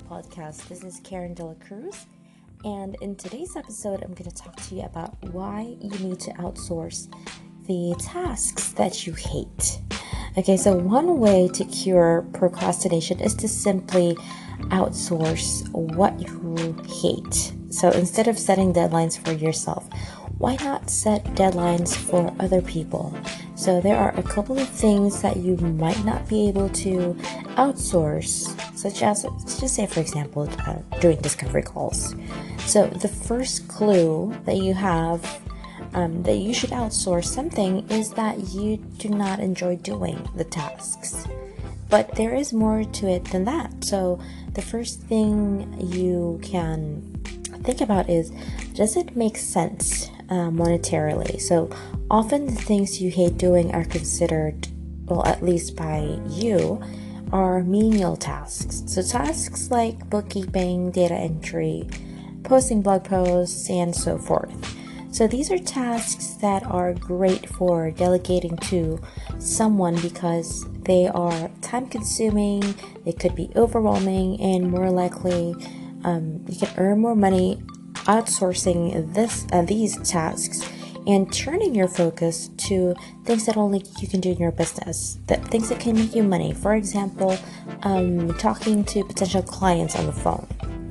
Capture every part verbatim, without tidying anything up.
podcast. This is Karen Dela Cruz, and in today's episode, I'm going to talk to you about why you need to outsource the tasks that you hate. Okay, so one way to cure procrastination is to simply outsource what you hate. So instead of setting deadlines for yourself, why not set deadlines for other people? So there are a couple of things that you might not be able to outsource, such as, let's just say, for example, uh, doing discovery calls. So the first clue that you have um, that you should outsource something is that you do not enjoy doing the tasks. But there is more to it than that. So the first thing you can think about is, does it make sense uh, monetarily? So often the things you hate doing are considered, well, at least by you, are menial tasks. So tasks like bookkeeping, data entry, posting blog posts, and so forth. So these are tasks that are great for delegating to someone because they are time consuming, they could be overwhelming, and more likely um, you can earn more money outsourcing this uh, these tasks and turning your focus to things that only you can do in your business, that things that can make you money. For example, um, talking to potential clients on the phone.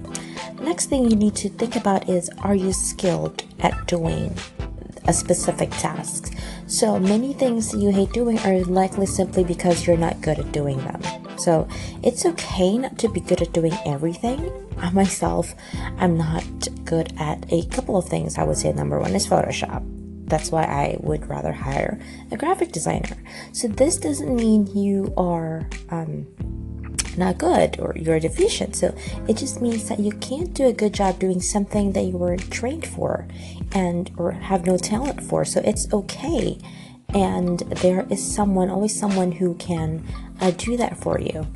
Next thing you need to think about is, are you skilled at doing a specific task? So many things that you hate doing are likely simply because you're not good at doing them. So it's okay not to be good at doing everything. I myself, I'm not good at a couple of things. I would say number one is Photoshop. That's why I would rather hire a graphic designer. So this doesn't mean you are um, not good or you're deficient. So it just means that you can't do a good job doing something that you weren't trained for and or have no talent for. So it's okay. And there is someone, always someone who can uh, do that for you.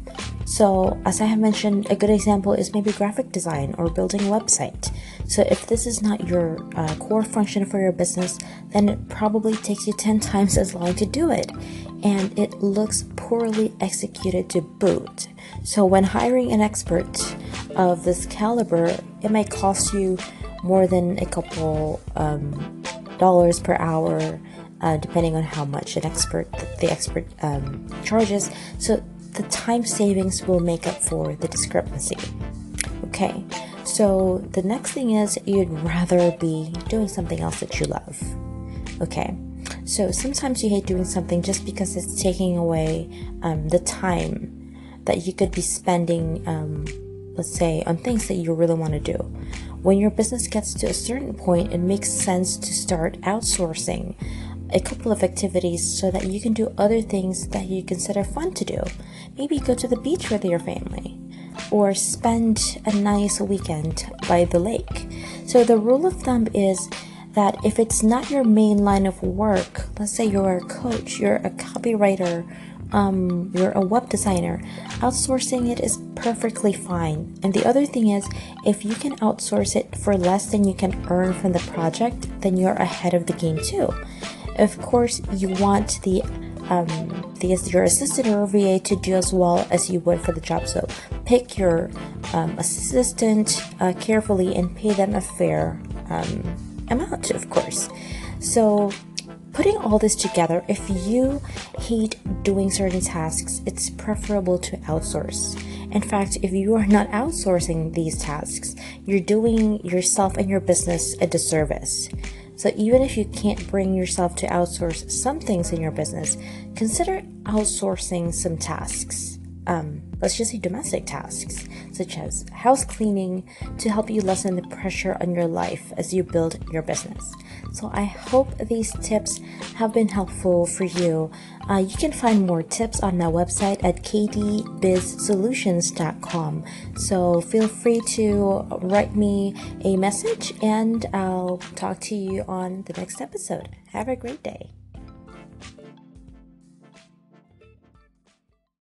So as I have mentioned, a good example is maybe graphic design or building a website. So if this is not your uh, core function for your business, then it probably takes you ten times as long to do it. And it looks poorly executed to boot. So when hiring an expert of this caliber, it might cost you more than a couple um, dollars per hour, uh, depending on how much an expert, the expert um, charges. So the time savings will make up for the discrepancy. Okay, so the next thing is you'd rather be doing something else that you love. Okay, so sometimes you hate doing something just because it's taking away um, the time that you could be spending, um, let's say, on things that you really want to do. When your business gets to a certain point, it makes sense to start outsourcing a couple of activities so that you can do other things that you consider fun to do. Maybe go to the beach with your family or spend a nice weekend by the lake. So the rule of thumb is that if it's not your main line of work, let's say you're a coach, you're a copywriter, um, you're a web designer, outsourcing it is perfectly fine. And the other thing is, if you can outsource it for less than you can earn from the project, then you're ahead of the game too. Of course, you want the um, the your assistant or V A to do as well as you would for the job. So pick your um, assistant uh, carefully and pay them a fair um, amount, of course. So putting all this together, if you hate doing certain tasks, it's preferable to outsource. In fact, if you are not outsourcing these tasks, you're doing yourself and your business a disservice. So even if you can't bring yourself to outsource some things in your business, consider outsourcing some tasks. Um, let's just say domestic tasks, such as house cleaning, to help you lessen the pressure on your life as you build your business. So I hope these tips have been helpful for you. Uh, you can find more tips on my website at k d biz solutions dot com. So feel free to write me a message and I'll talk to you on the next episode. Have a great day.